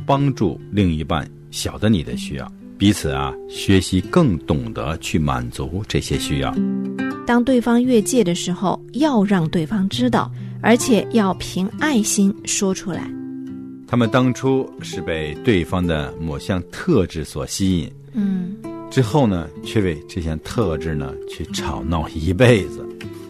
帮助另一半晓得你的需要，彼此学习更懂得去满足这些需要。 当对方越界的时候，要让对方知道，而且要凭爱心说出来。 他们当初是被对方的某项特质所吸引，之后呢，却为这项特质呢去吵闹一辈子。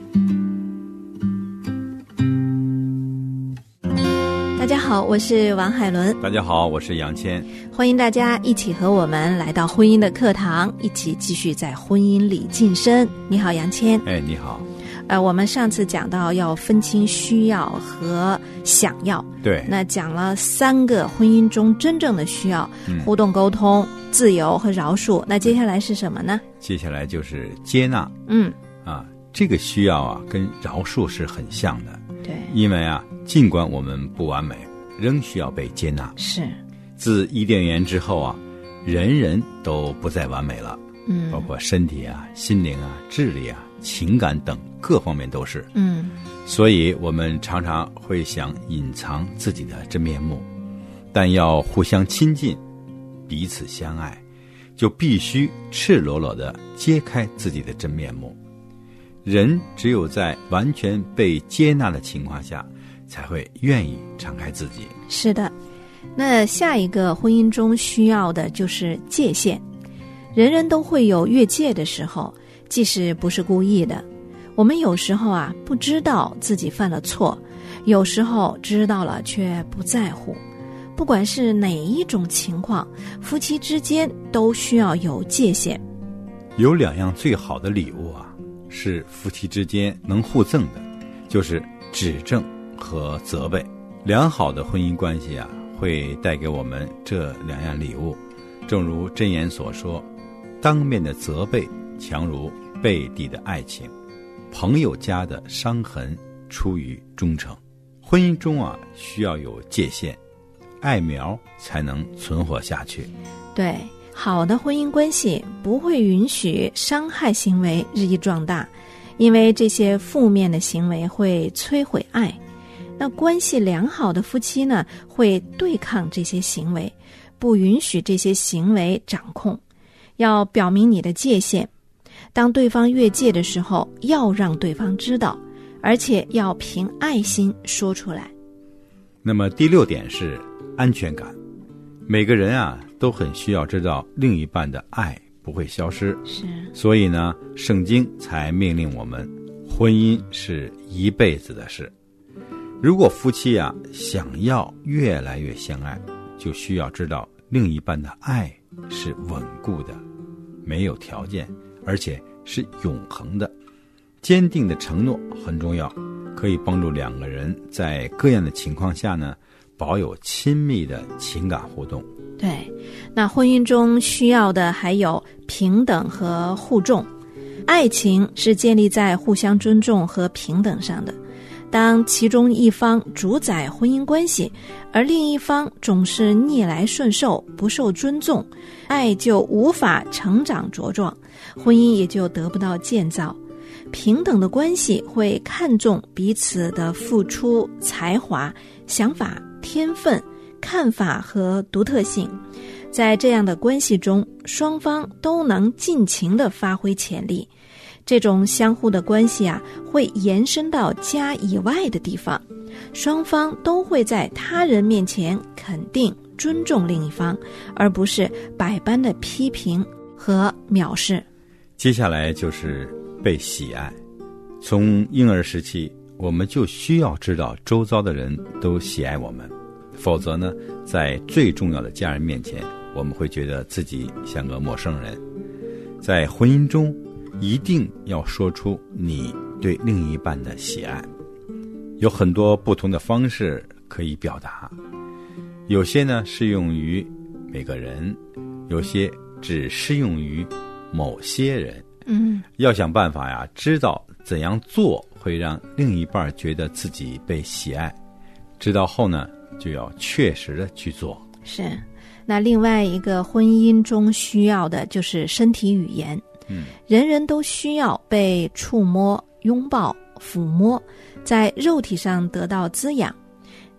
大家好，我是王海伦。 大家好，我是杨谦。 欢迎大家一起和我们来到婚姻的课堂，一起继续在婚姻里晋升。你好，杨谦。 你好。 我们上次讲到要分清需要和想要， 对， 那讲了3个婚姻中真正的需要，互动沟通、自由和饶恕。那接下来是什么呢？ 接下来就是接纳。这个需要跟饶恕是很像的。 对， 因为尽管我们不完美，仍需要被接纳。 是。 自伊甸园之后人人都不再完美了。包括身体心灵智力情感等各方面都是。所以我们常常会想隐藏自己的真面目，但要互相亲近，彼此相爱，就必须赤裸裸地揭开自己的真面目。人只有在完全被接纳的情况下，才会愿意敞开自己。 是的。那下一个婚姻中需要的就是界限。人人都会有越界的时候，即使不是故意的。我们有时候不知道自己犯了错，有时候知道了却不在乎。不管是哪一种情况，夫妻之间都需要有界限。 有2样最好的礼物是夫妻之间能互赠的，就是指正和责备。良好的婚姻关系会带给我们这2样礼物。正如箴言所说，当面的责备强如背地的爱情，朋友家的伤痕出于忠诚。婚姻中需要有界限，爱苗才能存活下去。 对，好的婚姻关系不会允许伤害行为日益壮大，因为这些负面的行为会摧毁爱。那关系良好的夫妻呢，会对抗这些行为，不允许这些行为掌控，要表明你的界限。当对方越界的时候，要让对方知道，而且要凭爱心说出来。 那么第6点是安全感。每个人都很需要知道另一半的爱不会消失。 是。所以呢，圣经才命令我们，婚姻是一辈子的事。如果夫妻想要越来越相爱，就需要知道另一半的爱是稳固的，没有条件，而且是永恒的。坚定的承诺很重要，可以帮助2个人在各样的情况下呢，保有亲密的情感互动。 对，那婚姻中需要的还有平等和互重。爱情是建立在互相尊重和平等上的。当其中一方主宰婚姻关系，而另一方总是逆来顺受，不受尊重，爱就无法成长茁壮，婚姻也就得不到建造。平等的关系会看重彼此的付出、才华、想法、天分、看法和独特性。在这样的关系中，双方都能尽情地发挥潜力。这种相互的关系会延伸到家以外的地方，双方都会在他人面前肯定、尊重另一方，而不是百般的批评和藐视。 接下来就是被喜爱。从婴儿时期，我们就需要知道周遭的人都喜爱我们，否则呢，在最重要的家人面前，我们会觉得自己像个陌生人。在婚姻中，一定要说出你对另一半的喜爱。有很多不同的方式可以表达，有些呢适用于每个人，有些只适用于某些人。要想办法知道怎样做会让另一半觉得自己被喜爱，知道后呢，就要确实的去做。 是。那另外一个婚姻中需要的就是身体语言。人人都需要被触摸、拥抱、抚摸，在肉体上得到滋养。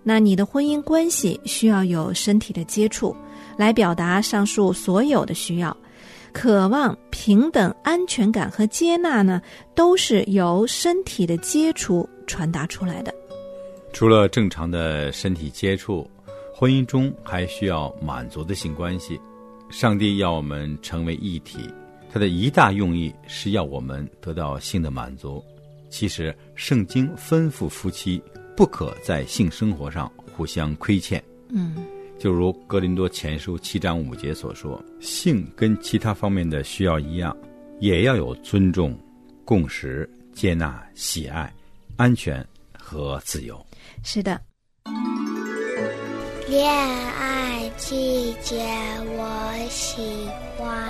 那你的婚姻关系需要有身体的接触，来表达上述所有的需要。渴望、平等、安全感和接纳呢，都是由身体的接触传达出来的。 除了正常的身体接触，婚姻中还需要满足的性关系。上帝要我们成为一体，他的一大用意是要我们得到性的满足。其实圣经吩咐夫妻不可在性生活上互相亏欠。就如哥林多前书7章5节所说，性跟其他方面的需要一样，也要有尊重、共识、接纳、喜爱、安全和自由。 是的， 恋爱季节我喜欢。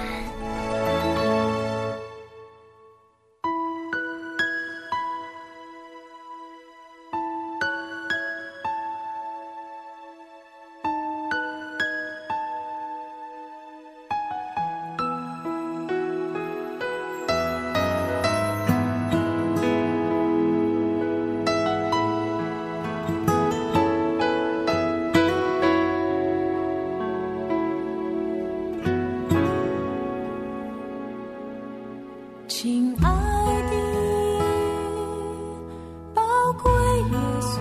亲爱的宝贵耶稣，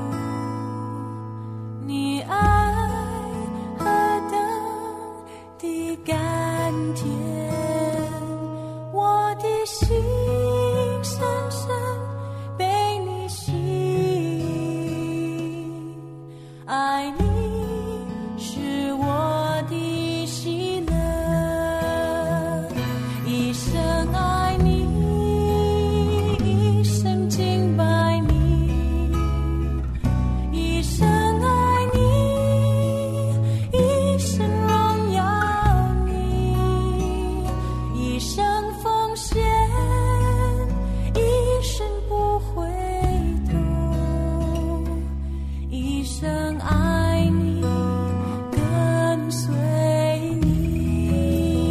你爱何等的甘甜，我的心深深被你吸引，爱你是我的喜乐，一生爱你，一生敬拜你，一生爱你，一生荣耀你，一生奉献，一生不回头，一生爱你，跟随你。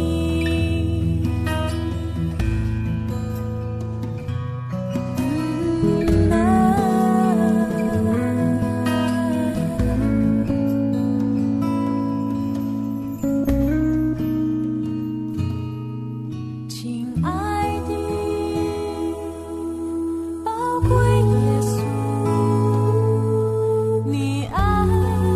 亲爱的宝贵耶稣，你爱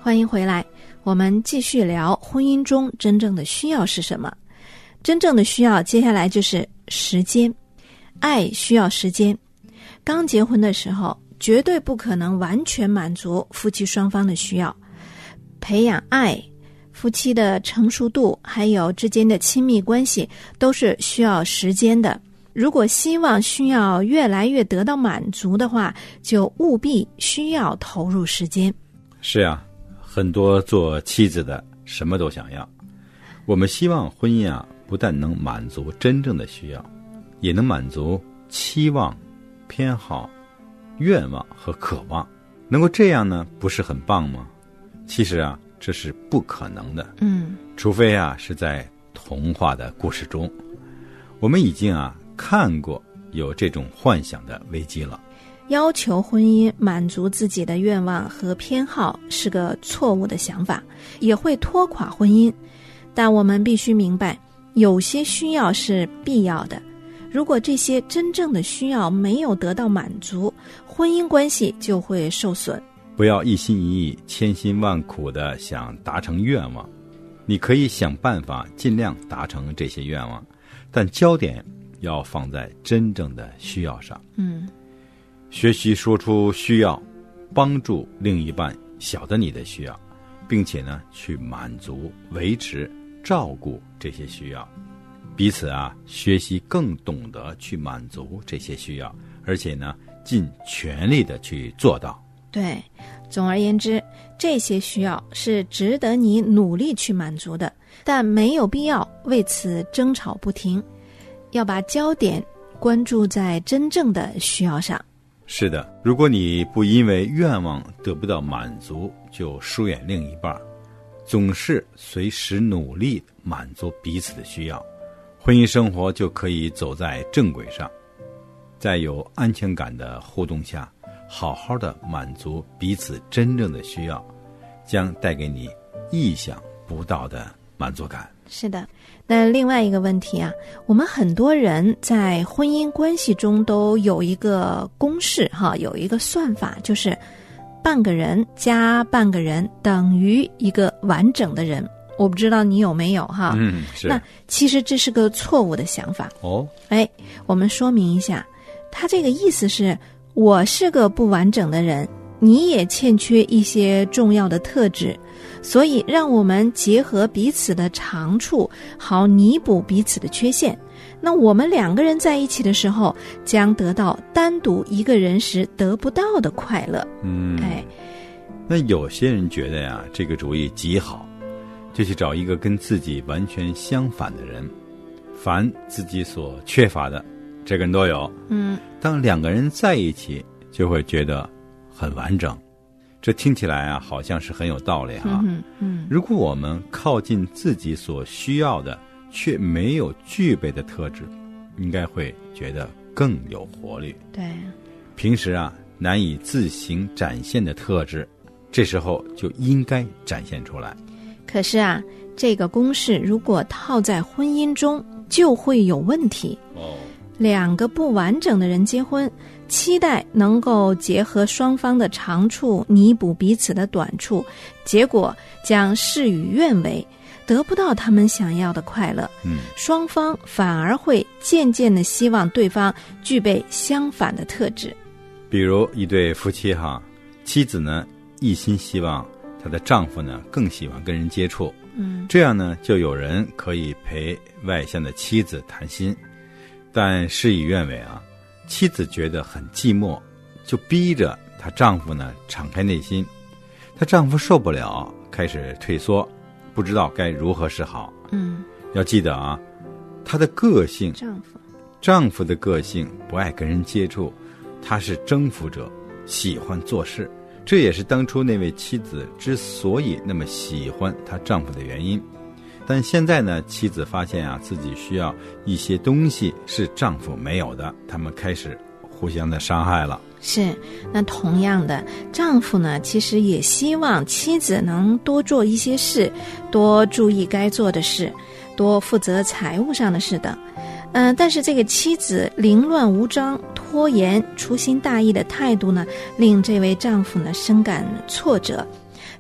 欢迎回来，我们继续聊婚姻中真正的需要是什么。真正的需要，接下来就是时间。爱需要时间。刚结婚的时候，绝对不可能完全满足夫妻双方的需要。培养爱、夫妻的成熟度，还有之间的亲密关系，都是需要时间的。如果希望需要越来越得到满足的话，就务必需要投入时间。 是啊，很多做妻子的什么都想要。我们希望婚姻啊，不但能满足真正的需要，也能满足期望、偏好、愿望和渴望。能够这样呢，不是很棒吗？其实啊，这是不可能的。除非啊，是在童话的故事中。我们已经啊看过有这种幻想的危机了。 要求婚姻满足自己的愿望和偏好是个错误的想法，也会拖垮婚姻。但我们必须明白，有些需要是必要的。如果这些真正的需要没有得到满足，婚姻关系就会受损。 不要一心一意、千辛万苦地想达成愿望，你可以想办法尽量达成这些愿望，但焦点要放在真正的需要上。学习说出需要，帮助另一半晓得你的需要，并且呢，去满足、维持、照顾这些需要。彼此啊，学习更懂得去满足这些需要，而且呢，尽全力的去做到。 对，总而言之，这些需要是值得你努力去满足的，但没有必要为此争吵不停，要把焦点关注在真正的需要上。 是的，如果你不因为愿望得不到满足就疏远另一半，总是随时努力满足彼此的需要，婚姻生活就可以走在正轨上。在有安全感的互动下，好好的满足彼此真正的需要，将带给你意想不到的满足感。 是的，那另外一个问题啊，我们很多人在婚姻关系中都有一个公式有一个算法，就是半个人加半个人等于一个完整的人。我不知道你有没有是。 那其实这是个错误的想法。我们说明一下，他这个意思是，我是个不完整的人，你也欠缺一些重要的特质，所以让我们结合彼此的长处，好弥补彼此的缺陷。那我们两个人在一起的时候，将得到单独一个人时得不到的快乐。 那有些人觉得呀，这个主意极好，就去找一个跟自己完全相反的人，凡自己所缺乏的，这个人都有。当两个人在一起，就会觉得很完整。这听起来啊，好像是很有道理哈。如果我们靠近自己所需要的，却没有具备的特质，应该会觉得更有活力。 对， 平时啊难以自行展现的特质，这时候就应该展现出来。 可是啊，这个公式如果套在婚姻中，就会有问题。两个不完整的人结婚，期待能够结合双方的长处弥补彼此的短处，结果将事与愿违，得不到他们想要的快乐。双方反而会渐渐地希望对方具备相反的特质。 比如一对夫妻妻子呢一心希望她的丈夫呢更喜欢跟人接触，这样呢就有人可以陪外向的妻子谈心。但事与愿违妻子觉得很寂寞，就逼着她丈夫呢敞开内心。她丈夫受不了，开始退缩，不知道该如何是好。要记得她的个性，丈夫的个性不爱跟人接触，他是征服者，喜欢做事，这也是当初那位妻子之所以那么喜欢她丈夫的原因。但现在呢，妻子发现自己需要一些东西是丈夫没有的，他们开始互相的伤害了。 是，那同样的，丈夫呢其实也希望妻子能多做一些事，多注意该做的事，多负责财务上的事等。但是这个妻子凌乱无章、拖延、粗心大意的态度呢，令这位丈夫呢深感挫折。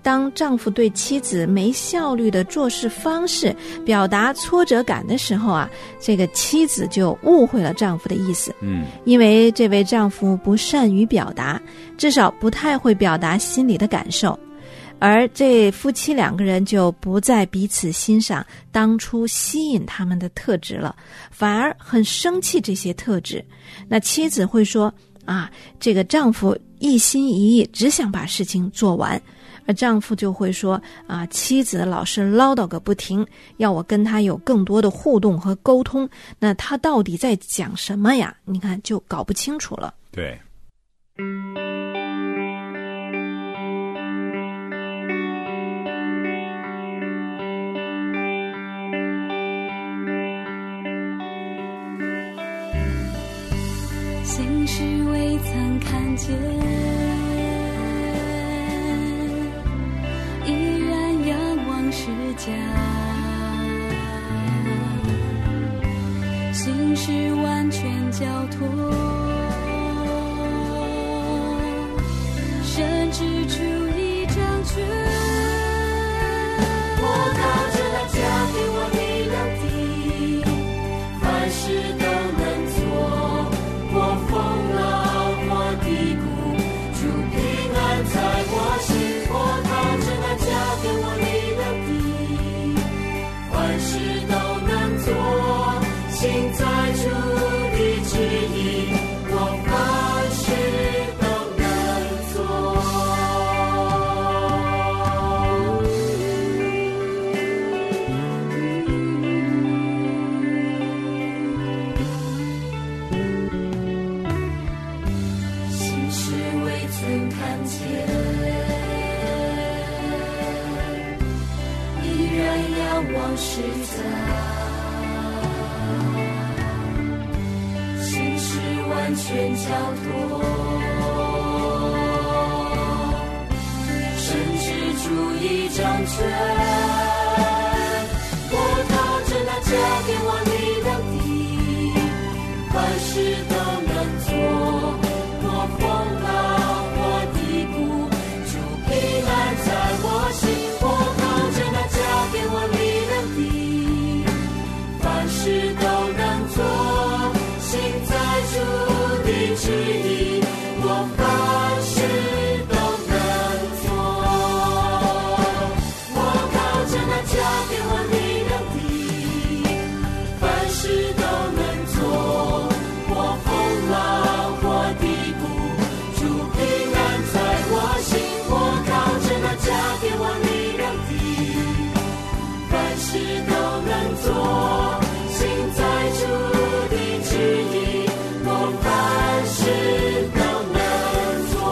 当丈夫对妻子没效率的做事方式表达挫折感的时候啊，这个妻子就误会了丈夫的意思。因为这位丈夫不善于表达，至少不太会表达心里的感受，而这夫妻两个人就不再彼此欣赏当初吸引他们的特质了，反而很生气这些特质。那妻子会说啊，这个丈夫一心一意只想把事情做完，而丈夫就会说啊，妻子老是唠叨个不停，要我跟他有更多的互动和沟通，那他到底在讲什么呀？你看就搞不清楚了。 对。 心事未曾看见，依然仰望世家，心事完全交托，甚至出一张权，我靠着那加给我力量的，凡事都能做，我风浪或低谷，主平安在我心，我靠着那加给我力量的，凡事都能做，心在主的旨意，我凡事都能做。心事未曾看见，依然仰望世家，心事完全交托，甚至主一掌权，我靠着那加给我力量的，凡事都能做，我风浪或低谷，主平安在我心，我靠着那加给我力量的，凡事都能做，心在主的旨意，我凡事都能做，我靠着那加给我力量的，凡事都能做，我风浪或低谷，主平安在我心，我靠着那加给我力量的，凡事都能做，心在主的旨意，我凡事都能做，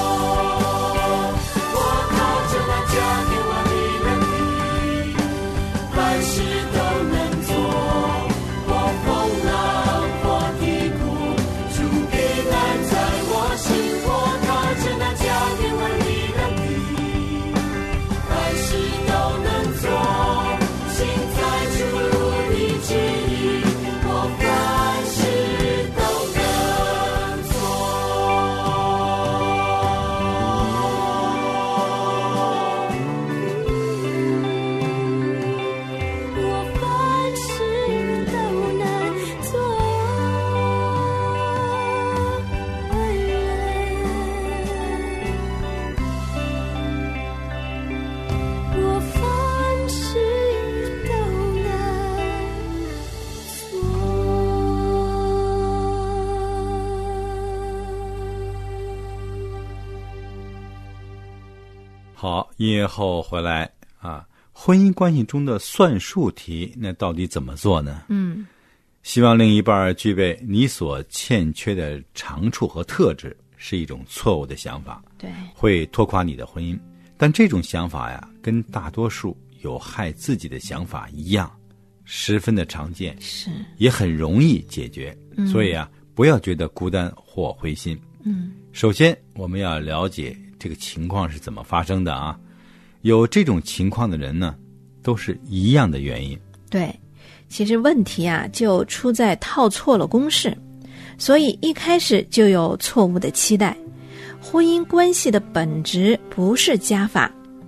我靠着那加给我力量的，凡事都能做，我风浪或低谷，主平安在我心，我靠着那加给我力量的，凡事都能做，心在主的旨意，我凡事都能做。我凡事都能做，我凡事都能好，音乐后回来啊，婚姻关系中的算术题，那到底怎么做呢？希望另一半具备你所欠缺的长处和特质，是一种错误的想法， 对， 会拖垮你的婚姻。但这种想法呀，跟大多数有害自己的想法一样，十分的常见， 是， 也很容易解决。所以啊，不要觉得孤单或灰心。首先我们要了解这个情况是怎么发生的啊。有这种情况的人呢，都是一样的原因。 对，其实问题啊就出在套错了公式，所以一开始就有错误的期待。婚姻关系的本质不是加法，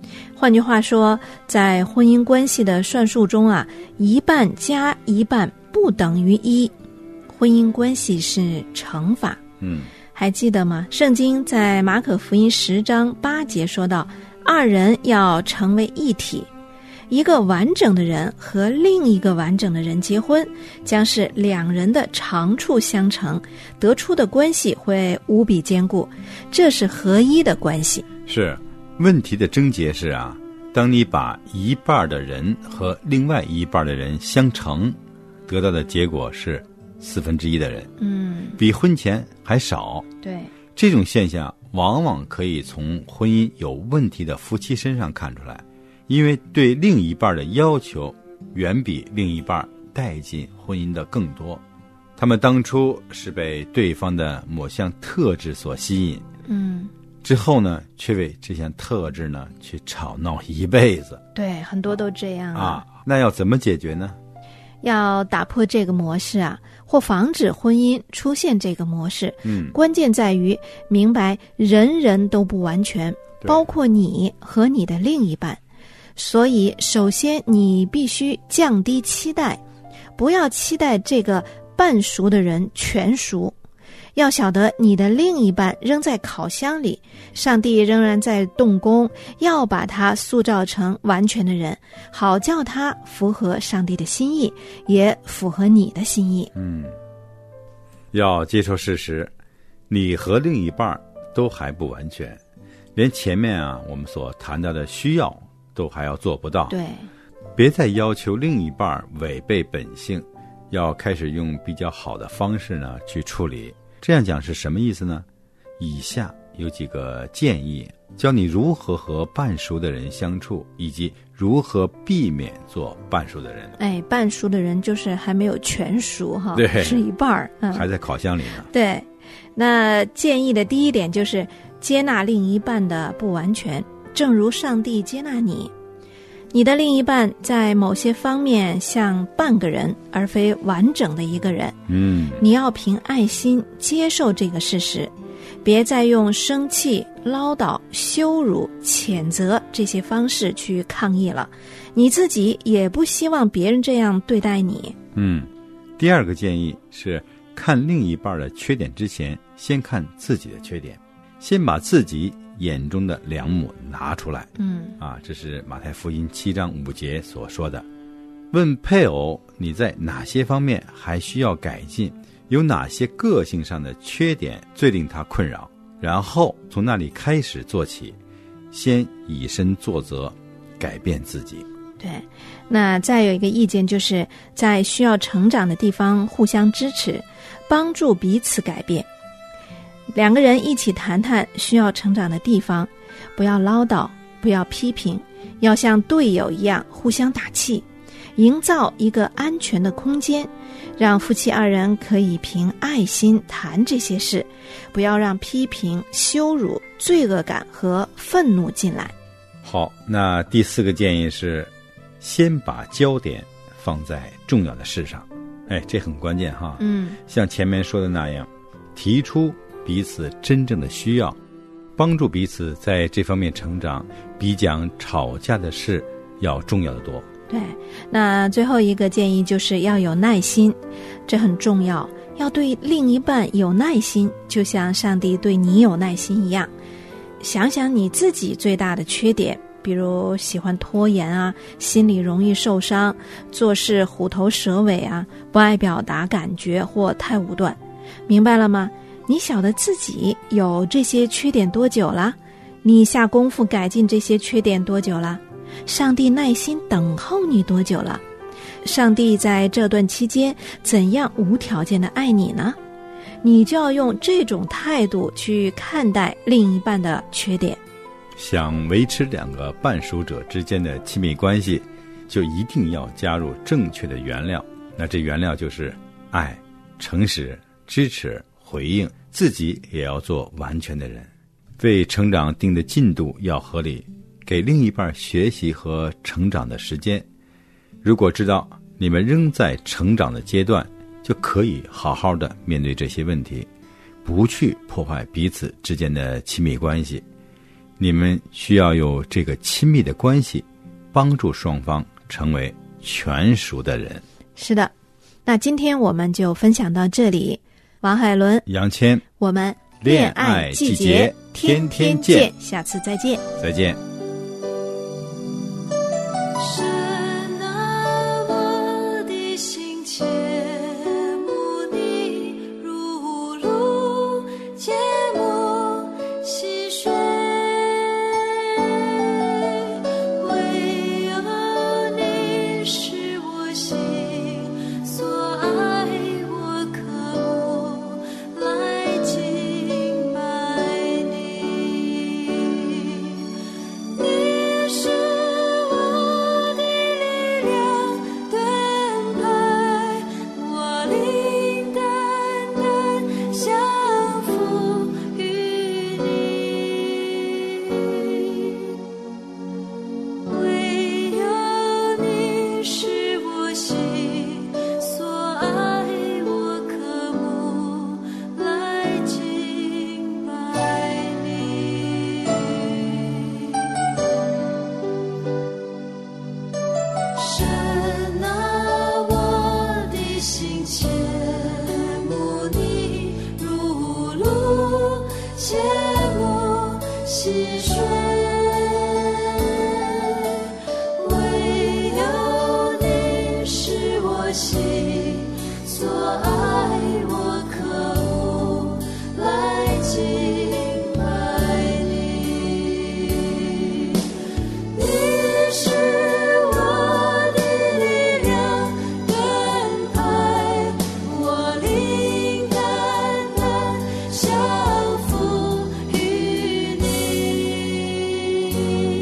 换句话说，在婚姻关系的算术中啊，一半加一半不等于一，婚姻关系是乘法。还记得吗？圣经在马可福音10章8节说到，2人要成为一体，一个完整的人和另一个完整的人结婚，将是2人的长处相乘，得出的关系会无比坚固，这是合一的关系。 是，问题的症结是啊，当你把一半的人和另外一半的人相乘，得到的结果是1/4的人，比婚前还少。 对， 这种现象往往可以从婚姻有问题的夫妻身上看出来，因为对另一半的要求远比另一半带进婚姻的更多。他们当初是被对方的某项特质所吸引，之后呢，却为这项特质呢去吵闹一辈子。 对，很多都这样啊。那要怎么解决呢？ 要打破这个模式啊，或防止婚姻出现这个模式，关键在于明白人人都不完全，包括你和你的另一半。所以首先你必须降低期待，不要期待这个半熟的人全熟。要晓得你的另一半仍在烤箱里，上帝仍然在动工，要把他塑造成完全的人，好叫他符合上帝的心意，也符合你的心意。 要接受事实，你和另一半都还不完全，连前面啊我们所谈到的需要都还要做不到。 对， 别再要求另一半违背本性，要开始用比较好的方式呢去处理。这样讲是什么意思呢？以下有几个建议，教你如何和半熟的人相处，以及如何避免做半熟的人。 半熟的人就是还没有全熟哈， 对， 是一半还在烤箱里呢。 对，那建议的第一点就是接纳另一半的不完全，正如上帝接纳你。你的另一半在某些方面像半个人，而非完整的一个人。你要凭爱心接受这个事实，别再用生气、唠叨、羞辱、谴责这些方式去抗议了。你自己也不希望别人这样对待你。 第二个建议是，看另一半的缺点之前，先看自己的缺点，先把自己眼中的梁木拿出来。这是马太福音7章5节所说的。问配偶你在哪些方面还需要改进，有哪些个性上的缺点最令他困扰，然后从那里开始做起，先以身作则，改变自己。 对，那再有一个意见，就是在需要成长的地方互相支持，帮助彼此改变。2个人一起谈谈需要成长的地方，不要唠叨，不要批评，要像队友一样互相打气，营造一个安全的空间，让夫妻2人可以凭爱心谈这些事，不要让批评、羞辱、罪恶感和愤怒进来。 好，那第4个建议是，先把焦点放在重要的事上。这很关键哈。像前面说的那样，提出彼此真正的需要，帮助彼此在这方面成长，比讲吵架的事要重要的多。 对，那最后一个建议就是要有耐心，这很重要，要对另一半有耐心，就像上帝对你有耐心一样。想想你自己最大的缺点，比如喜欢拖延啊，心里容易受伤，做事虎头蛇尾啊，不爱表达感觉或太武断。明白了吗？你晓得自己有这些缺点多久了？你下功夫改进这些缺点多久了？上帝耐心等候你多久了？上帝在这段期间怎样无条件的爱你呢？你就要用这种态度去看待另一半的缺点。 想维持2个半熟者之间的亲密关系，就一定要加入正确的原料。那这原料就是爱、诚实、支持、回应，自己也要做完全的人，为成长定的进度要合理，给另一半学习和成长的时间。如果知道你们仍在成长的阶段，就可以好好的面对这些问题，不去破坏彼此之间的亲密关系。 你们需要有这个亲密的关系，帮助双方成为全熟的人。 是的，那今天我们就分享到这里。王海伦、 杨谦， 我们恋爱季节天天见， 下次再见。 再见。 神啊，我的心切慕你，如露切慕溪水，唯有你是我心所爱，我渴慕来敬拜你。你是我的力量，盾牌，我灵单单降服于你。唯有你是我心所爱，我渴慕来敬拜你。神啊，我的心切慕你，如露切慕溪水，唯有你是我心所爱，我渴慕来敬拜你。你是我的力量，盾牌，我灵单单降服于你。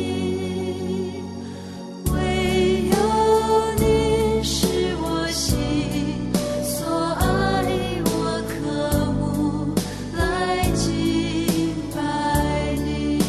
唯有你是我心所爱，我渴慕来敬拜你。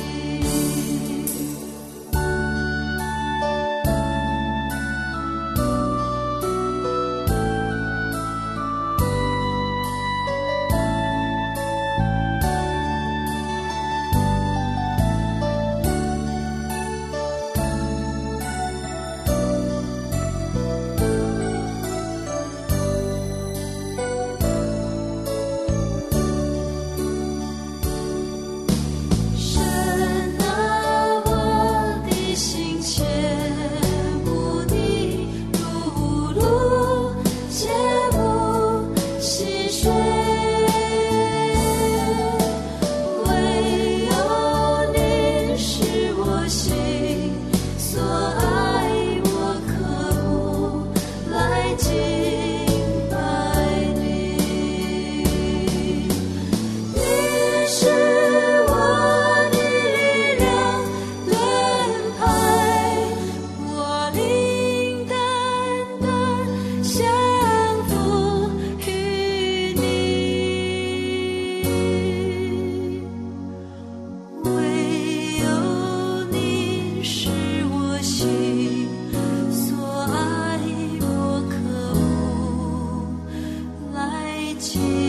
神啊，我的心切慕你，如露切慕溪水，唯有你是我心所爱，我渴慕来敬拜你。你是我的力量，盾牌，我灵单单降服于你。唯有你是我心所爱，我渴慕来敬